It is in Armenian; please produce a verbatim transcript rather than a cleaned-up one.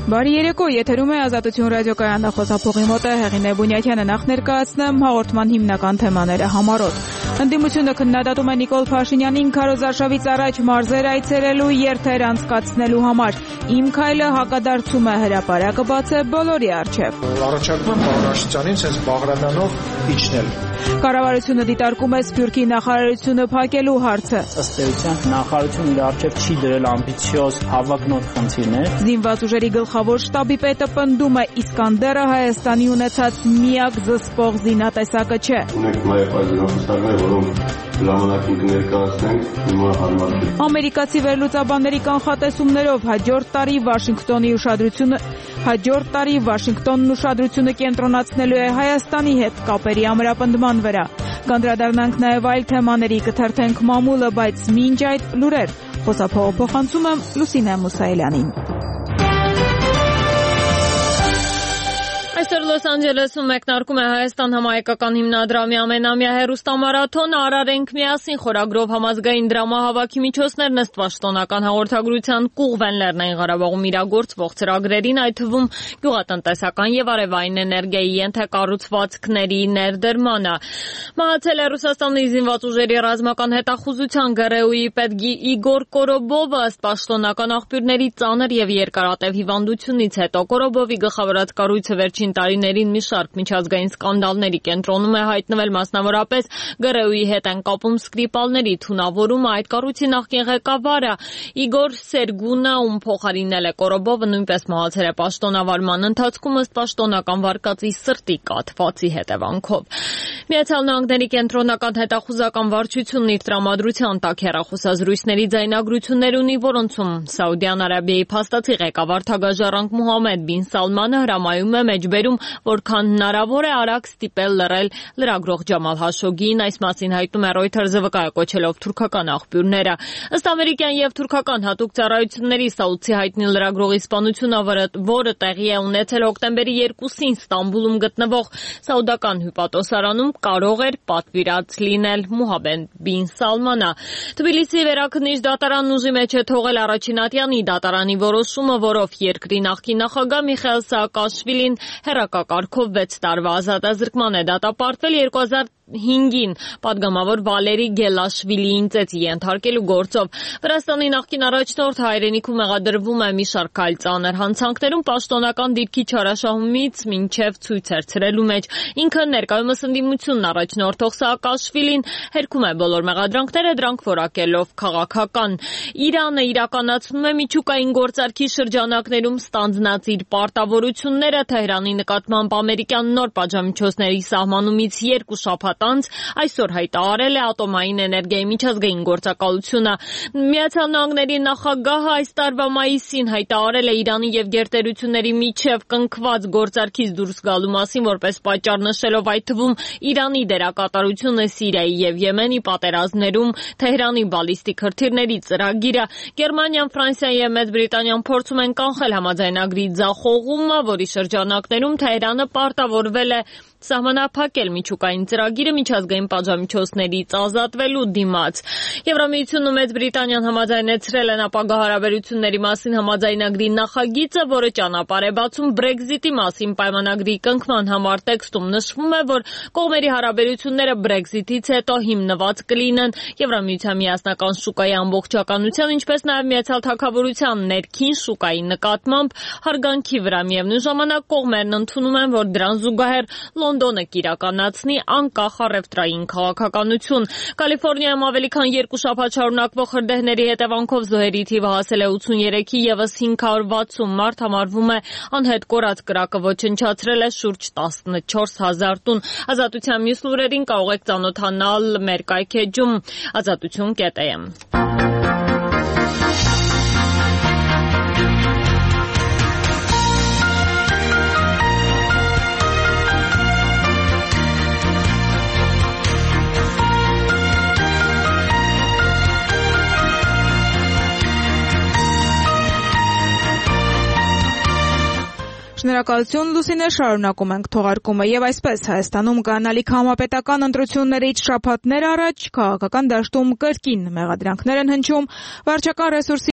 Բարի երեկո, եթերում է Ազատություն ռադիոկայանը, խոսափողի մոտ է Հեղինե Բունյակյանը, նախ ներկայացնեմ հաղորդման հիմնական թեմաները համառոտ։ Ընդդիմությունը քննադատում է Նիկոլ Փաշինյանին քարոզարշավից առաջ մարզեր այցելելու երթեր անցկացնելու համար։ Իմ քայլը հակադարձում է հրապարակը բաց է բոլորի առջև։ Առաջարկում եմ Պարաշչյանին ցենց Բաղրամյանով իջնել։ Կառավարությունը դիտարկում է Սփյուռքի նախարարությունը փակելու հարցը։ Ըստ էության նախարարությունը իր առջև չի դրել ամբիցիոզ հավակնոտ խնդիրներ։ Զինված ուժերի գլխավոր շտաբի պետը պնդում է Իսկանդերը Հայաստանի ունեցած միակ զսպող զինատեսակը չէ։ Ունենք նաև այս զինատեսակները, որոնք ժամանակին կներկայացնենք, հիմա հարմար չէ։ Ամերիկացի վերլուծաբանների կանխատեսումներով հաջորդ տարի Վաշինգտոնի ուշադրությունը հաջորդ տարի Վաշինգտոնն ուշադրությունը կենտրոնացնելու է Հայաստանի հետ կապերի ամրապնդման վրա։ Կանդրադառնանք նաև այլ թեմաների, կթերթենք մամուլը, բայց մինչ այդ լուրեր։ Խոսափողը փոխանցում եմ Լուսինե Մուսայելյանին։ Այսօր Լոս Անջելեսում մեկնարկում է Հայաստան համահայկական հիմնադրամի ամենամյա հեռուստամարաթոնը «Արարենք միասին» խորագրով համազգային դրամահավաքի միջոցներն ըստ պաշտոնական հաղորդագրության կուղվեն Լեռնային Ղարաբաղում իրագործվող ծրագրերին, այդ թվում գյուղատնտեսական եւ արևային էներգիայի ենթակառուցվածքների ներդրմանը։ Մահացել է Ռուսաստանի զինված ուժերի ռազմական հետախուզության ԳՌՈ-ի պետ Իգոր Կորոբովը, ըստ պաշտոնական աղբյուրների ծանր եւ երկարատև հիվանդությունից հետո Կորոբովի գլխավորած կառույցը վերջին տարիներին մի շարք միջազգային սկանդալների կենտրոնում է հայտնվել, մասնավորապես ԳՌՈ-ի հետ են կապում Սկրիպալների թունավորումը, այդ կառույցի նախկին ղեկավարը Իգոր Սերգունը, ում փոխարինել է Կորոբովը, նույնպես մահացել է պաշտոնավարման ընթացքում ըստ պաշտոնական վարկածի սրտի կաթվածի հետևանքով։ Միացյալ Նահանգների կենտրոնական հետախուզական վարչությունն իր տրամադրության տակ հեռախոսազրույցների ձայնագրություններ ունի, որոնցում Սաուդյան Արաբիայի փաստացի ղեկավար Թագաժառանգ Մուհամմեդ բին Սալմանը հրամայում է մեջբերում, որքան հնարավոր է արագ ստիպել լռել լրագրող Ջամալ Հաշոգիին, այս մասին հայտնում է Reuters-ը վկայակոչելով թուրքական աղբյուրները։ Ըստ ամերիկյան եւ թուրքական հատուկ ծառայությունների Սաուդցի հայտնի լրագրողի սպանությունը, որը տեղի է ունեցել հոկտեմբերի երկուսին Ստամբուլում գտնվող սաուդական հյուպատոսարանում, կարող էր պատվիրած լինել Մուհամմեդ բին Սալմանը։ Թբիլիսի վերաքննիչ դատարանն ուժի մեջ է թողել առաջինատյանի դատարանի որոշումը, որով երկրի նախկին նախագահ Միխայիլ Սաակաշվիլին հեռակակարգով վեց տարվա ազատազրկման է դատապարտվել երկու հազար հինգին պատգամավոր Վալերի Գելաշվիլիին ծեծի ենթարկելու գործով։ Վրաստանի նախկին առաջնորդ հայրենիքում մեղադրվում է մի շարք այլ ծանր հանցանքներում, պաշտոնական դիրքի չարաշահումից մինչև ցույցեր ցրելու մեջ։ Ինքը ներկայումս ընդդիմությունն առաջնորդող Սաակաշվիլին հերքում է բոլոր մեղադրանքները, դրանք որակելով քաղաքական։ Իրանը իրականացնում է միջուկային գործարքի շրջանակներում ստանձնած իր պարտավորությունները Թեհրանի նկատմամբ ամերիկյան նոր պատժամիջոցների սահմանումից երկու շաբաթ անց այսօր հայտարարել է ատոմային էներգիայի միջազգային գործակալությունը։ Միացյալ Նահանգների նախագահը այս տարվա մայիսին հայտարարել է Իրանի եւ գերտերությունների միջև կնքված գործարքից դուրս գալու մասին, որպես պատճառ նշելով այդ թվում Իրանի դերակատարությունը Սիրիայի եւ Եմենի պատերազմներում Թեհրանի բալիստիկ հրթիռների ծրագիրը։ Գերմանիան, Ֆրանսիան եւ Մեծ Բրիտանիան փորձում են կանխել համաձայնագրի ձախողումը, որի շրջանակներում Թեհրանը պարտավորվել է սահմանափակել միջուկային ծրագիրը միջազգային պատժամիջոցներից ազատվելու դիմաց։ Եվրամիությունն ու Մեծ Բրիտանիան համաձայնեցրել են ապագա հարաբերությունների մասին համաձայնագրի նախագիծը, որը ճանապարհ է բացում Brexit-ի մասին պայմանագրի կնքման համար։ Տեքստում նշվում է, որ կողմերի հարաբերությունները Brexit-ից հետո հիմնված կլինեն Եվրամիության միասնական շուկայի ամբողջականության, ինչպես նաև Միացյալ Թագավորության ներքին շուկայի նկատմամբ հարգանքի վրա։ Միևնույն ժամանակ կողմերն ընդունում են, որ դրան զուգահեռ Լոնդոնը կիրականացնի անկախ առևտրային քաղաքականություն։ Կալիֆոռնիայում ավելի քան երկու շաբաթ շարունակվող հրդեհների հետևանքով զոհերի թիվը հասել է ութսուներեքի, ևս հինգ հարյուր վաթսուն մարդ համարվում է անհետ կորած կրակը ոչնչացրել է շուրջ տասնչորս հազար տուն։ Ազատության մյուս լուրերին կարող եք ծանոթանալ մեր կայքեջում ազատություն կետ է էմ։ Շնորհակալություն Լուսինե, շարունակում ենք թողարկումը եւ այսպես Հայաստանում կանալիք համապետական ընտրություններից շաբաթներ առաջ քաղաքական դաշտում կրկին մեղադրանքներ են հնչում վարչական ռեսուրսի